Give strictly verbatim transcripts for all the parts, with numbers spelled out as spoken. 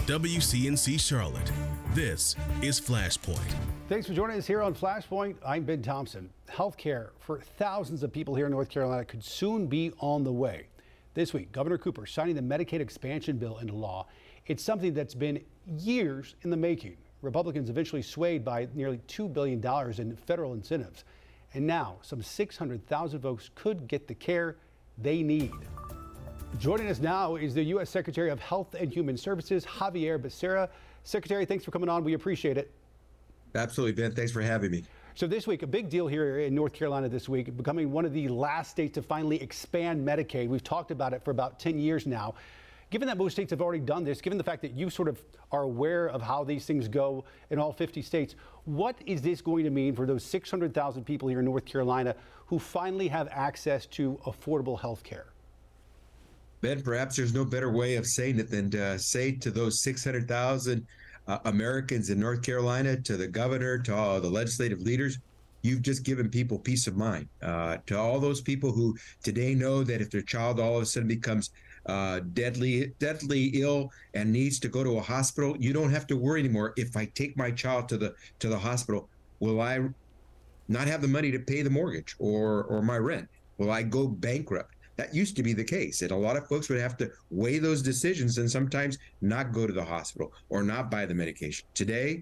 W C N C Charlotte, this is Flashpoint. Thanks for joining us here on Flashpoint. I'm Ben Thompson. Healthcare for thousands of people here in North Carolina could soon be on the way. This week, Governor Cooper signing the Medicaid expansion bill into law. It's something that's been years in the making. Republicans eventually swayed by nearly two billion dollars in federal incentives. And now some six hundred thousand folks could get the care they need. Joining us now is the U S Secretary of Health and Human Services, Xavier Becerra. Secretary, thanks for coming on. We appreciate it. Absolutely, Ben. Thanks for having me. So this week, a big deal here in North Carolina this week, becoming one of the last states to finally expand Medicaid. We've talked about it for about ten years now. Given that most states have already done this, given the fact that you sort of are aware of how these things go in all fifty states, what is this going to mean for those six hundred thousand people here in North Carolina who finally have access to affordable health care? Ben, perhaps there's no better way of saying it than to say to those six hundred thousand uh, Americans in North Carolina, to the governor, to all the legislative leaders, you've just given people peace of mind. Uh, to all those people who today know that if their child all of a sudden becomes uh, deadly, deadly ill and needs to go to a hospital, you don't have to worry anymore. If I take my child to the to the hospital, will I not have the money to pay the mortgage or or my rent? Will I go bankrupt? That used to be the case, and a lot of folks would have to weigh those decisions and sometimes not go to the hospital or not buy the medication. Today,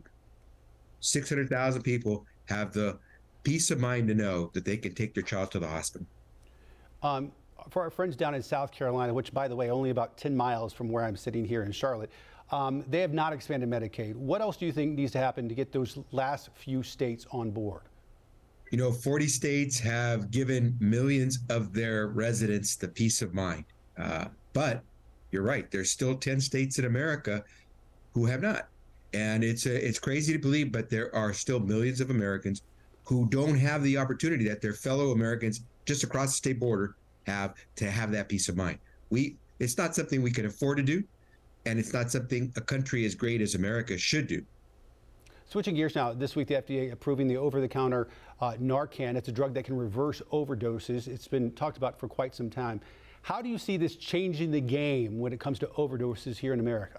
six hundred thousand people have the peace of mind to know that they can take their child to the hospital. Um, for our friends down in South Carolina, which, by the way, only about ten miles from where I'm sitting here in Charlotte, um, they have not expanded Medicaid. What else do you think needs to happen to get those last few states on board? You know, forty states have given millions of their residents the peace of mind. Uh, but you're right, there's still ten states in America who have not. And it's a, it's crazy to believe, but there are still millions of Americans who don't have the opportunity that their fellow Americans just across the state border have to have that peace of mind. We it's not something we can afford to do, and it's not something a country as great as America should do. Switching gears now, this week the F D A approving the over-the-counter uh, Narcan. It's a drug that can reverse overdoses. It's been talked about for quite some time. How do you see this changing the game when it comes to overdoses here in America?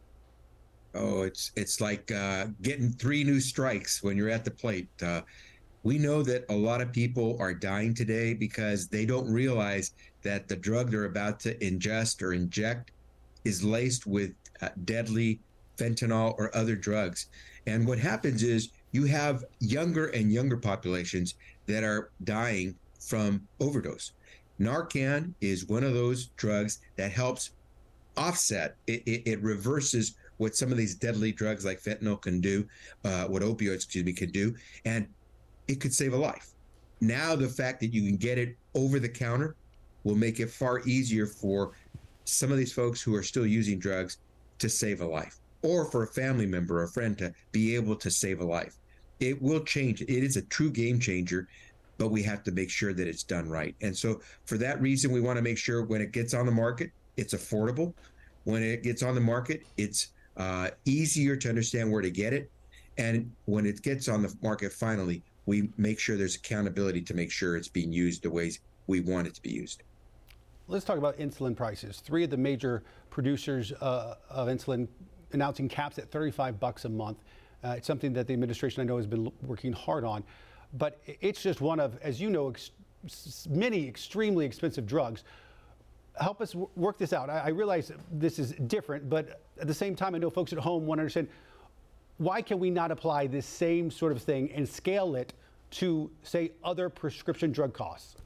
Oh, it's it's like uh, getting three new strikes when you're at the plate. Uh, we know that a lot of people are dying today because they don't realize that the drug they're about to ingest or inject is laced with uh, deadly fentanyl or other drugs. And what happens is you have younger and younger populations that are dying from overdose. Narcan is one of those drugs that helps offset, it, it, it reverses what some of these deadly drugs like fentanyl can do, uh, what opioids, excuse me, can do, and it could save a life. Now the fact that you can get it over the counter will make it far easier for some of these folks who are still using drugs to save a life, or for a family member or a friend to be able to save a life. It will change. It is a true game changer, but we have to make sure that it's done right. And so for that reason, we want to make sure when it gets on the market, it's affordable. When it gets on the market, it's uh, easier to understand where to get it. And when it gets on the market finally, we make sure there's accountability to make sure it's being used the ways we want it to be used. Let's talk about insulin prices. Three of the major producers uh, of insulin announcing caps at thirty-five bucks a month. Uh, it's something that the administration, I know, has been working hard on. But it's just one of, as you know, ex many extremely expensive drugs. Help us w work this out. I, I realize this is different, but at the same time, I know folks at home want to understand, why can we not apply this same sort of thing and scale it to, say, other prescription drug costs?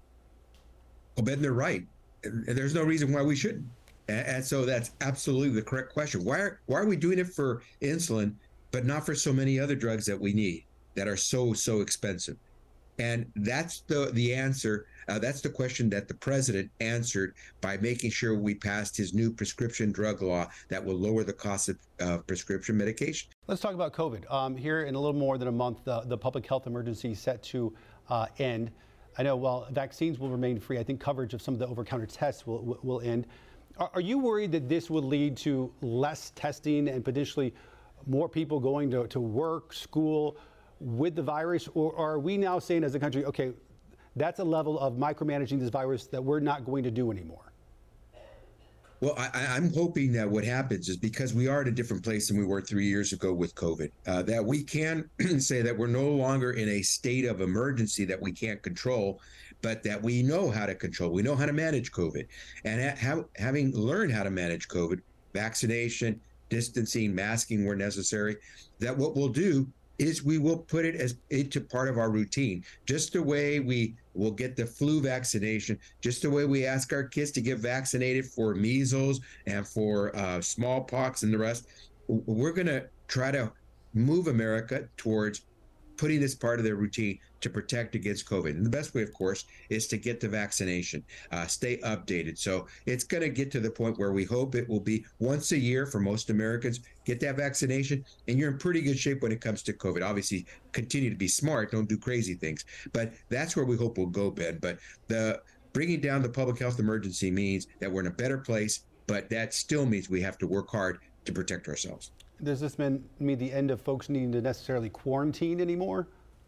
Well, Ben, they're right. There's no reason why we shouldn't. And so that's absolutely the correct question. Why are, why are we doing it for insulin, but not for so many other drugs that we need that are so, so expensive? And that's the, the answer. Uh, that's the question that the president answered by making sure we passed his new prescription drug law that will lower the cost of uh, prescription medication. Let's talk about COVID. Um, here in a little more than a month, uh, the public health emergency is set to uh, end. I know while vaccines will remain free, I think coverage of some of the over-counter tests will, will end. Are, are you worried that this will lead to less testing and potentially more people going to, to work, school with the virus? Or are we now saying as a country, okay, that's a level of micromanaging this virus that we're not going to do anymore? Well, I, I'm hoping that what happens is, because we are at a different place than we were three years ago with COVID, uh, that we can say that we're no longer in a state of emergency that we can't control, but that we know how to control. We know how to manage COVID. And ha- having learned how to manage COVID, vaccination, distancing, masking where necessary, that what we'll do is we will put it as into part of our routine, just the way we will get the flu vaccination, just the way we ask our kids to get vaccinated for measles and for uh, smallpox and the rest. We're going to try to move America towards putting this part of their routine to protect against COVID. And the best way, of course, is to get the vaccination, uh, stay updated. So it's going to get to the point where we hope it will be once a year for most Americans, get that vaccination, and you're in pretty good shape when it comes to COVID. Obviously, continue to be smart, don't do crazy things. But that's where we hope we'll go, Ben. But the bringing down the public health emergency means that we're in a better place, but that still means we have to work hard to protect ourselves. Does this mean, mean the end of folks needing to necessarily quarantine anymore?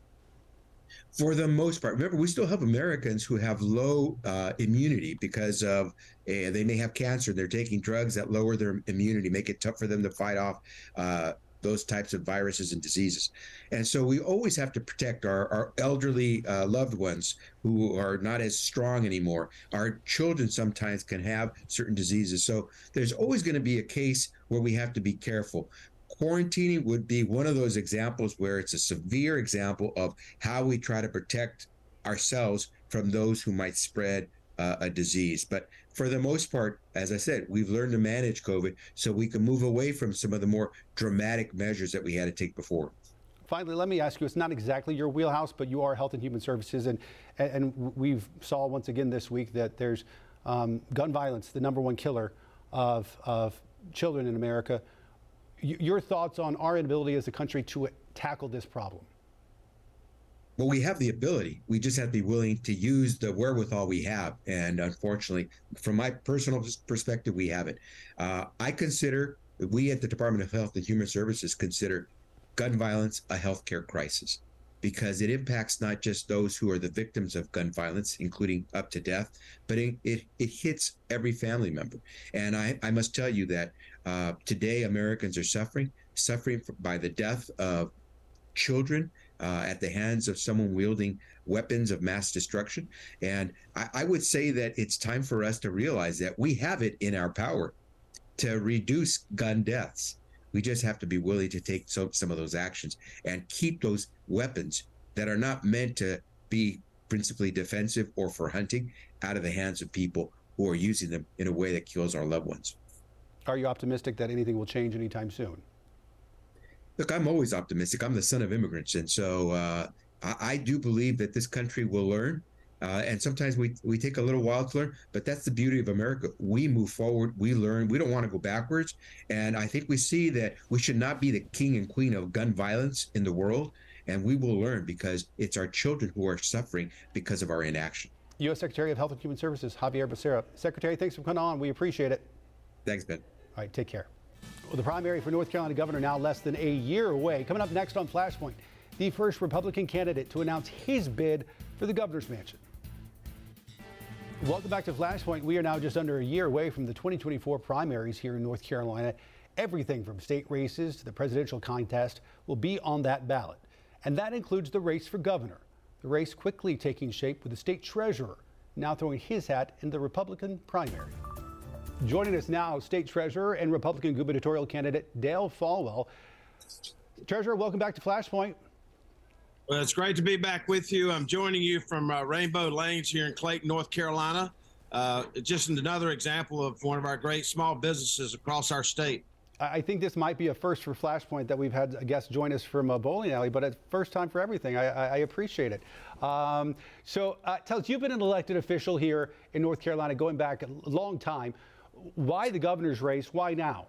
For the most part. Remember, we still have Americans who have low uh, immunity because of uh, they may have cancer. They're taking drugs that lower their immunity, make it tough for them to fight off uh, those types of viruses and diseases. And so we always have to protect our, our elderly uh, loved ones who are not as strong anymore. Our children sometimes can have certain diseases. So there's always going to be a case where we have to be careful. Quarantining would be one of those examples where it's a severe example of how we try to protect ourselves from those who might spread uh, a disease. But for the most part, as I said, we've learned to manage COVID so we can move away from some of the more dramatic measures that we had to take before. Finally, let me ask you, it's not exactly your wheelhouse, but you are Health and Human Services, and and we've saw once again this week that there's um, gun violence, the number one killer of, of children in America. Your thoughts on our inability as a country to tackle this problem? Well, we have the ability. We just have to be willing to use the wherewithal we have. And unfortunately, from my personal perspective, we haven't. Uh, I consider, we at the Department of Health and Human Services consider gun violence a healthcare crisis, because it impacts not just those who are the victims of gun violence, including up to death, but it, it, it hits every family member. And I, I must tell you that uh, today Americans are suffering, suffering by the death of children uh, at the hands of someone wielding weapons of mass destruction. And I, I would say that it's time for us to realize that we have it in our power to reduce gun deaths. We just have to be willing to take some, some of those actions and keep those weapons that are not meant to be principally defensive or for hunting out of the hands of people who are using them in a way that kills our loved ones. Are you optimistic that anything will change anytime soon? Look, I'm always optimistic. I'm the son of immigrants. And so uh, I, I do believe that this country will learn. Uh, and sometimes we we take a little while to learn, but that's the beauty of America. We move forward, we learn, we don't want to go backwards. And I think we see that we should not be the king and queen of gun violence in the world. And we will learn, because it's our children who are suffering because of our inaction. U S Secretary of Health and Human Services, Xavier Becerra. Secretary, thanks for coming on. We appreciate it. Thanks, Ben. All right, take care. Well, the primary for North Carolina governor now less than a year away. Coming up next on Flashpoint, the first Republican candidate to announce his bid for the governor's mansion. Welcome back to Flashpoint. We are now just under a year away from the twenty twenty-four primaries here in North Carolina. Everything from state races to the presidential contest will be on that ballot. And that includes the race for governor. The race quickly taking shape with the state treasurer now throwing his hat in the Republican primary. Joining us now, state treasurer and Republican gubernatorial candidate Dale Folwell. Treasurer, welcome back to Flashpoint. Well, it's great to be back with you. I'm joining you from uh, Rainbow Lanes here in Clayton, North Carolina. Uh, just another example of one of our great small businesses across our state. I think this might be a first for Flashpoint that we've had a guest join us from a bowling alley, but it's first time for everything. I, I, I appreciate it. Um, so uh, tell us, you've been an elected official here in North Carolina going back a long time. Why the governor's race? Why now?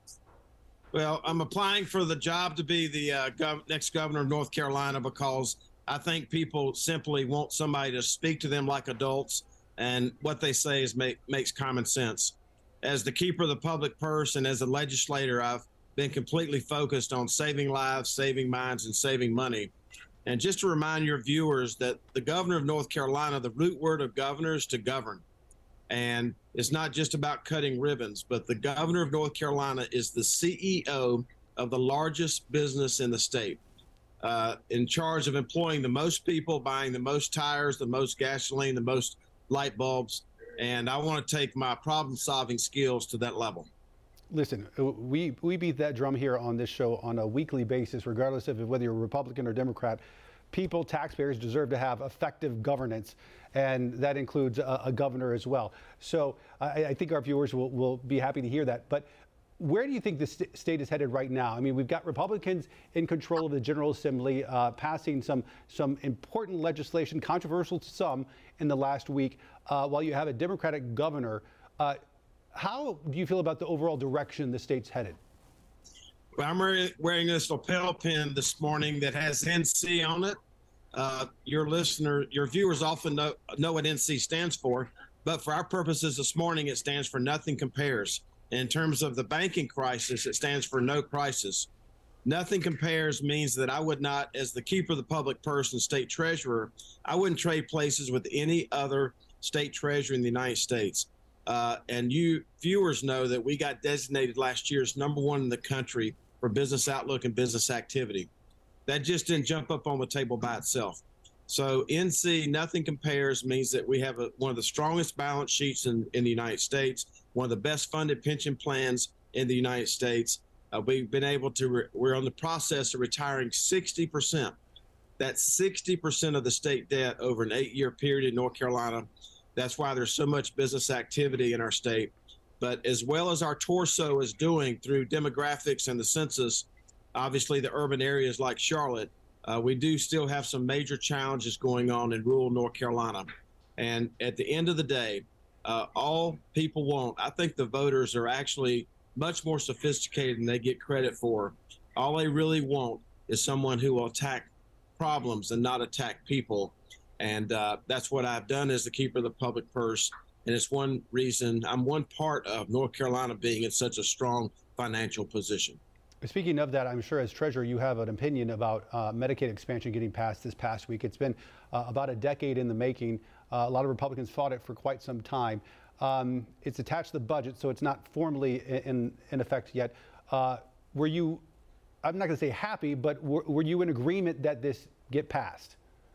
Well, I'm applying for the job to be the uh, gov- next governor of North Carolina because I think people simply want somebody to speak to them like adults, and what they say is make, makes common sense. As the keeper of the public purse and as a legislator, I've been completely focused on saving lives, saving minds, and saving money. And just to remind your viewers that the governor of North Carolina, the root word of governor is to govern. And it's not just about cutting ribbons, but the governor of North Carolina is the C E O of the largest business in the state, uh, in charge of employing the most people, buying the most tires, the most gasoline, the most light bulbs. And I want to take my problem-solving skills to that level. Listen, we, we beat that drum here on this show on a weekly basis, regardless of whether you're Republican or Democrat. People, taxpayers deserve to have effective governance, and that includes a, a governor as well. So I, I think our viewers will, will be happy to hear that. But where do you think the st- state is headed right now? I mean, we've got Republicans in control of the General Assembly, uh, passing some some important legislation, controversial to some, in the last week, uh, while you have a Democratic governor. Uh, how do you feel about the overall direction the state's headed? Well, I'm wearing this lapel pin this morning that has N C on it. Uh, your listener, your viewers often know, know what N C stands for, but for our purposes this morning, it stands for Nothing Compares. In terms of the banking crisis, it stands for No Crisis. Nothing compares means that I would not, as the keeper of the public purse and state treasurer, I wouldn't trade places with any other state treasurer in the United States. Uh, and you viewers know that we got designated last year as number one in the country for business outlook and business activity. That just didn't jump up on the table by itself. So N C, Nothing Compares, means that we have a, one of the strongest balance sheets in, in the United States, one of the best funded pension plans in the United States. Uh, we've been able to, re- we're on the process of retiring sixty percent. That's sixty percent of the state debt over an eight-year period in North Carolina. That's why there's so much business activity in our state. But as well as our torso is doing through demographics and the census, obviously the urban areas like Charlotte, uh, we do still have some major challenges going on in rural North Carolina. And at the end of the day, uh, all people want, I think the voters are actually much more sophisticated than they get credit for. All they really want is someone who will attack problems and not attack people. And uh, that's what I've done as the keeper of the public purse. And it's one reason, I'm one part of North Carolina being in such a strong financial position. Speaking of that, I'm sure as treasurer you have an opinion about uh, Medicaid expansion getting passed this past week. It's been uh, about a decade in the making. Uh, a lot of Republicans fought it for quite some time. Um, it's attached to the budget, so it's not formally in, in effect yet. Uh, were you, I'm not going to say happy, but were, were you in agreement that this get passed?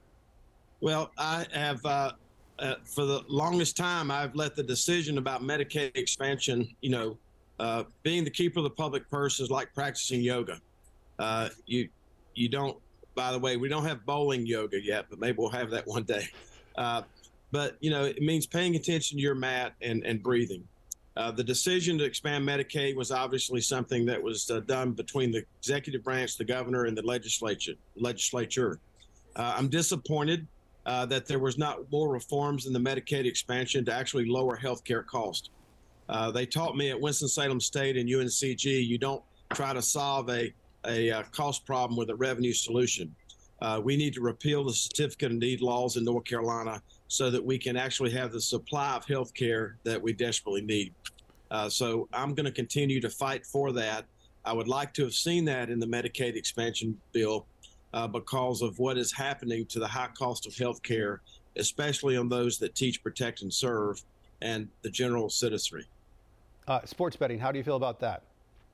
Well, I have, uh, uh, for the longest time, I've let the decision about Medicaid expansion, you know, uh, being the keeper of the public purse is like practicing yoga. Uh, you, you don't, by the way, we don't have bowling yoga yet, but maybe we'll have that one day. Uh, but, you know, it means paying attention to your mat and, and breathing. Uh, the decision to expand Medicaid was obviously something that was uh, done between the executive branch, the governor, and the legislature. legislature. Uh, I'm disappointed Uh, that there was not more reforms in the Medicaid expansion to actually lower health care costs. Uh, they taught me at Winston-Salem State and U N C G, you don't try to solve a, a, a cost problem with a revenue solution. Uh, we need to repeal the certificate of need laws in North Carolina so that we can actually have the supply of health care that we desperately need. Uh, so I'm going to continue to fight for that. I would like to have seen that in the Medicaid expansion bill. Uh, because of what is happening to the high cost of health care, especially on those that teach, protect, and serve, and the general citizenry. Uh, sports betting, how do you feel about that?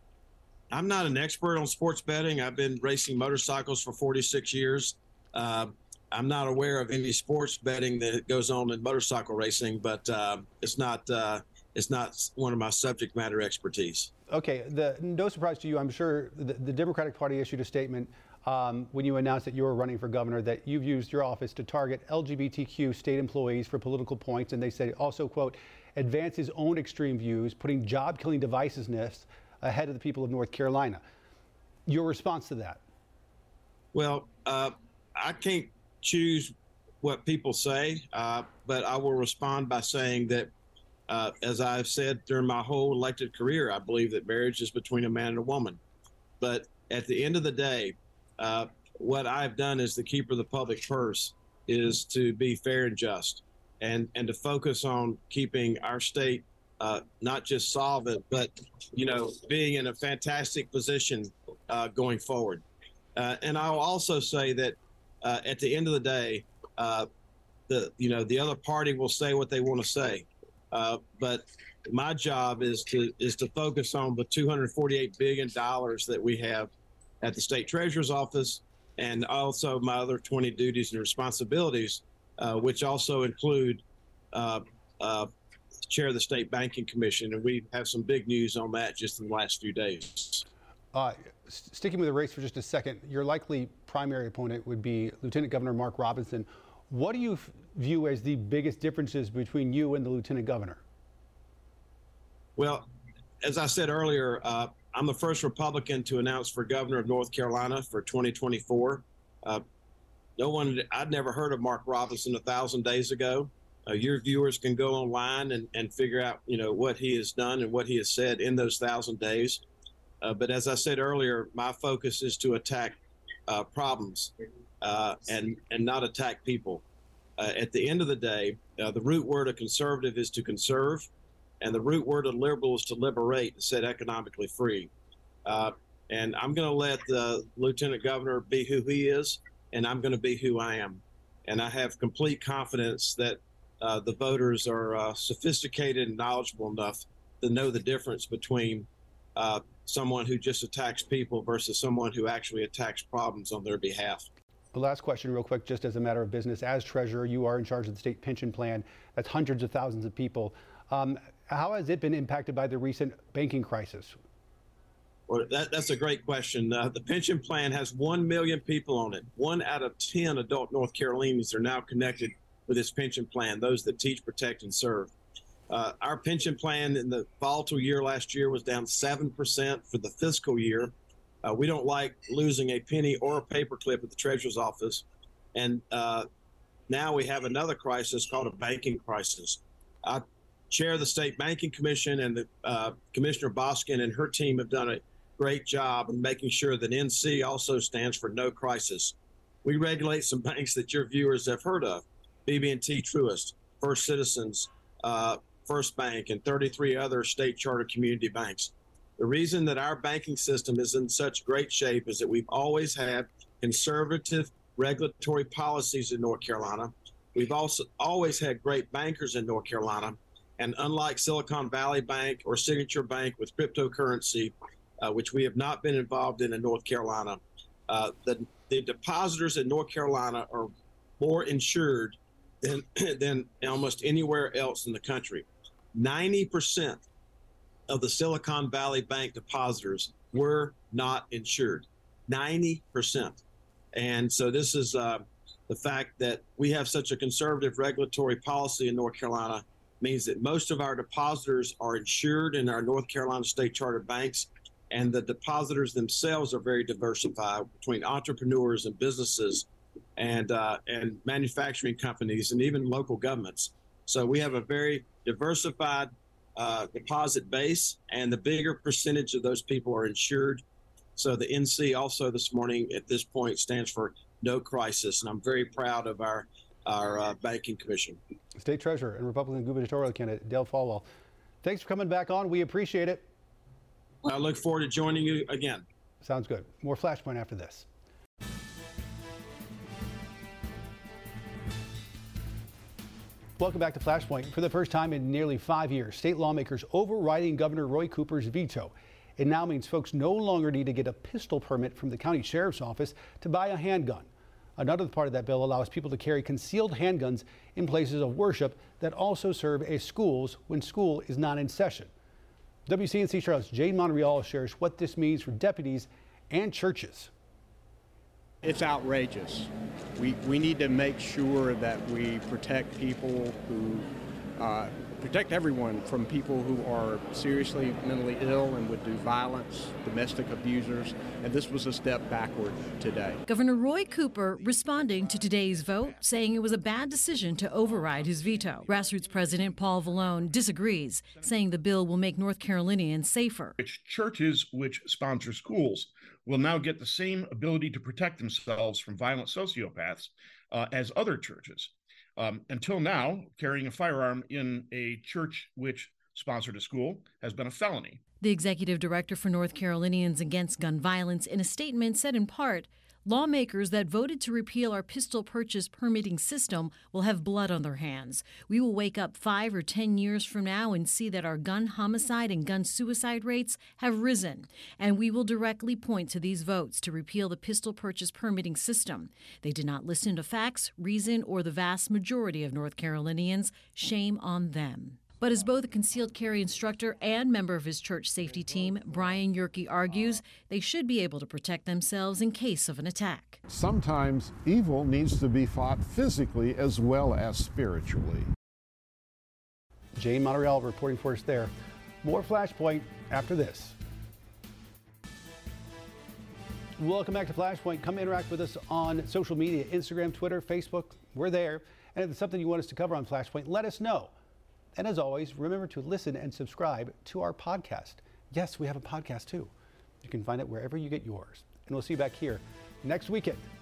I'm not an expert on sports betting. I've been racing motorcycles for forty-six years. Uh, I'm not aware of any sports betting that goes on in motorcycle racing, but uh, it's not uh, it's not one of my subject matter expertise. Okay, the, no surprise to you, I'm sure the, the Democratic Party issued a statement Um, when you announced that you were running for governor, that you've used your office to target L G B T Q state employees for political points. And they said also, quote, advance his own extreme views, putting job-killing divisiveness ahead of the people of North Carolina. Your response to that? Well, uh, I can't choose what people say, uh, but I will respond by saying that, uh, as I've said during my whole elected career, I believe that marriage is between a man and a woman. But at the end of the day, Uh, what I've done as the keeper of the public purse is to be fair and just, and and to focus on keeping our state uh, not just solvent, but, you know, being in a fantastic position uh, going forward. Uh, and I'll also say that uh, at the end of the day, uh, the you know the other party will say what they want to say, Uh, but my job is to is to focus on the two hundred forty-eight billion dollars that we have at the state treasurer's office, and also my other twenty duties and responsibilities, uh, which also include uh, uh, chair of the State Banking Commission, and we have some big news on that just in the last few days. Uh, sticking with the race for just a second, your likely primary opponent would be Lieutenant Governor Mark Robinson. What do you f- view as the biggest differences between you and the Lieutenant Governor? Well, as I said earlier, uh, I'm the first Republican to announce for governor of North Carolina for twenty twenty-four. Uh, no one, I'd never heard of Mark Robinson a thousand days ago. Uh, your viewers can go online and, and figure out, you know, what he has done and what he has said in those thousand days. Uh, but as I said earlier, my focus is to attack uh, problems uh, and and not attack people. Uh, at the end of the day, uh, the root word of conservative is to conserve, and the root word of liberal is to liberate and set economically free. Uh, and I'm going to let the Lieutenant Governor be who he is, and I'm going to be who I am. And I have complete confidence that uh, the voters are uh, sophisticated and knowledgeable enough to know the difference between uh, someone who just attacks people versus someone who actually attacks problems on their behalf. The last question real quick, just as a matter of business. As treasurer, you are in charge of the state pension plan. That's hundreds of thousands of people. Um, how has it been impacted by the recent banking crisis? Well, that, that's a great question. Uh, the pension plan has one million people on it. One out of ten adult North Carolinians are now connected with this pension plan, those that teach, protect, and serve. Uh, our pension plan in the volatile year last year was down seven percent for the fiscal year. Uh, we don't like losing a penny or a paperclip at the treasurer's office. And uh, now we have another crisis called a banking crisis. I chair the State Banking Commission, and the, uh, Commissioner Boskin and her team have done a great job in making sure that N C also stands for no crisis. We regulate some banks that your viewers have heard of: B B and T Truist, First Citizens, uh, First Bank, and thirty-three other state charter community banks. The reason that our banking system is in such great shape is that we've always had conservative regulatory policies in North Carolina. We've also always had great bankers in North Carolina. And unlike Silicon Valley Bank or Signature Bank with cryptocurrency, uh, which we have not been involved in in North Carolina, uh, the, the depositors in North Carolina are more insured than, than almost anywhere else in the country. ninety percent of the Silicon Valley Bank depositors were not insured. ninety percent. And so this is uh, the fact that we have such a conservative regulatory policy in North Carolina means that most of our depositors are insured in our North Carolina state chartered banks, and the depositors themselves are very diversified between entrepreneurs and businesses and uh, and manufacturing companies and even local governments. So we have a very diversified uh, deposit base, and the bigger percentage of those people are insured. So the N C also this morning at this point stands for no crisis, and I'm very proud of our our uh, banking commission. State Treasurer and Republican gubernatorial candidate Dale Folwell, thanks for coming back on. We appreciate it. I look forward to joining you again. Sounds good. More Flashpoint after this. Welcome back to Flashpoint. For the first time in nearly five years, state lawmakers overriding Governor Roy Cooper's veto. It now means folks no longer need to get a pistol permit from the county sheriff's office to buy a handgun. Another part of that bill allows people to carry concealed handguns in places of worship that also serve as schools when school is not in session. W C N C Charlotte's Jane Monreal shares what this means for deputies and churches. It's outrageous. We, we need to make sure that we protect people who, uh, protect everyone from people who are seriously mentally ill and would do violence, domestic abusers, and this was a step backward today. Governor Roy Cooper responding to today's vote, saying it was a bad decision to override his veto. Grassroots President Paul Vallone disagrees, saying the bill will make North Carolinians safer. Which churches which sponsor schools will now get the same ability to protect themselves from violent sociopaths uh, as other churches. Um, until now, carrying a firearm in a church which sponsored a school has been a felony. The executive director for North Carolinians Against Gun Violence, in a statement, said in part, Lawmakers that voted to repeal our pistol purchase permitting system will have blood on their hands. We will wake up five or ten years from now and see that our gun homicide and gun suicide rates have risen. And we will directly point to these votes to repeal the pistol purchase permitting system. They did not listen to facts, reason, or the vast majority of North Carolinians. Shame on them. But as both a concealed carry instructor and member of his church safety team, Brian Yerke argues, they should be able to protect themselves in case of an attack. Sometimes evil needs to be fought physically as well as spiritually. Jane Monreal reporting for us there. More Flashpoint after this. Welcome back to Flashpoint. Come interact with us on social media, Instagram, Twitter, Facebook. We're there. And if it's something you want us to cover on Flashpoint, let us know. And as always, remember to listen and subscribe to our podcast. Yes, we have a podcast too. You can find it wherever you get yours. And we'll see you back here next weekend